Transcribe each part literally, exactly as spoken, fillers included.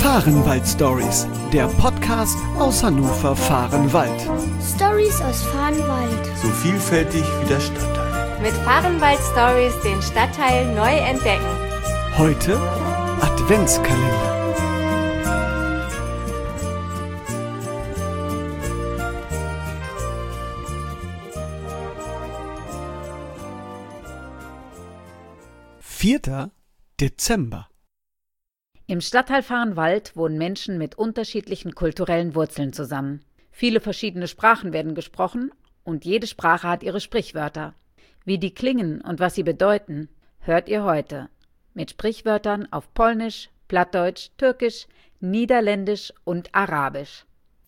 Fahrenwald-Stories, der Podcast aus Hannover-Fahrenwald. Stories aus Fahrenwald. So vielfältig wie der Stadtteil. Mit Fahrenwald-Stories den Stadtteil neu entdecken. Heute Adventskalender. vierter Dezember. Im Stadtteil Fahrenwald wohnen Menschen mit unterschiedlichen kulturellen Wurzeln zusammen. Viele verschiedene Sprachen werden gesprochen und jede Sprache hat ihre Sprichwörter. Wie die klingen und was sie bedeuten, hört ihr heute. Mit Sprichwörtern auf Polnisch, Plattdeutsch, Türkisch, Niederländisch und Arabisch.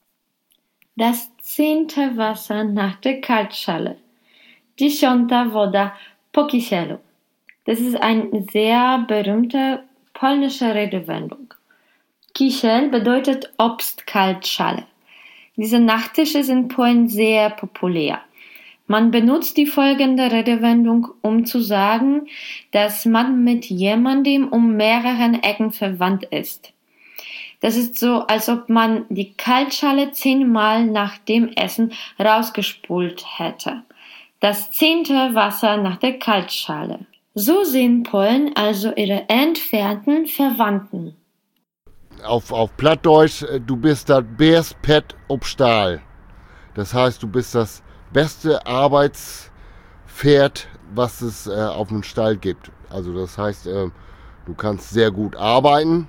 Das zehnte Wasser nach der Kaltschale. Dziesiąta woda po kisielu. Das ist eine sehr berühmte polnische Redewendung. Kisiel bedeutet Obstkaltschale. Diese Nachtische sind in Polen sehr populär. Man benutzt die folgende Redewendung, um zu sagen, dass man mit jemandem um mehreren Ecken verwandt ist. Das ist so, als ob man die Kaltschale zehnmal nach dem Essen rausgespult hätte. Das zehnte Wasser nach der Kaltschale. So sehen Polen also ihre entfernten Verwandten. Auf, auf Plattdeutsch, du bist das best Pet ob Stahl. Das heißt, du bist das beste Arbeitspferd, was es äh, auf dem Stall gibt. Also das heißt, äh, du kannst sehr gut arbeiten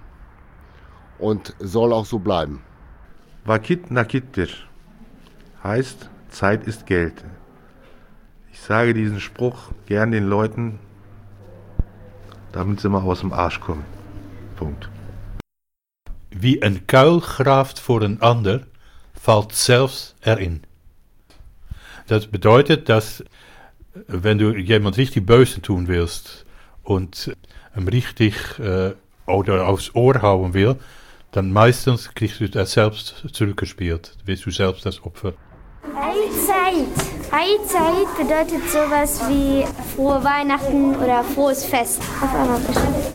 und soll auch so bleiben. Vakit nakittir heißt, Zeit ist Geld. Ich sage diesen Spruch gern den Leuten, damit sie mal aus dem Arsch kommen. Punkt. Wie een kuil graaft voor een ander, valt zelfs erin. Das bedeutet, dass wenn du jemand richtig böse tun willst und ihm richtig äh, oder aufs Ohr hauen will, dann meistens kriegst du das selbst zurückgespielt. Bist du selbst das Opfer. Eizeit. Eizeit bedeutet sowas wie frohe Weihnachten oder frohes Fest auf Arabisch.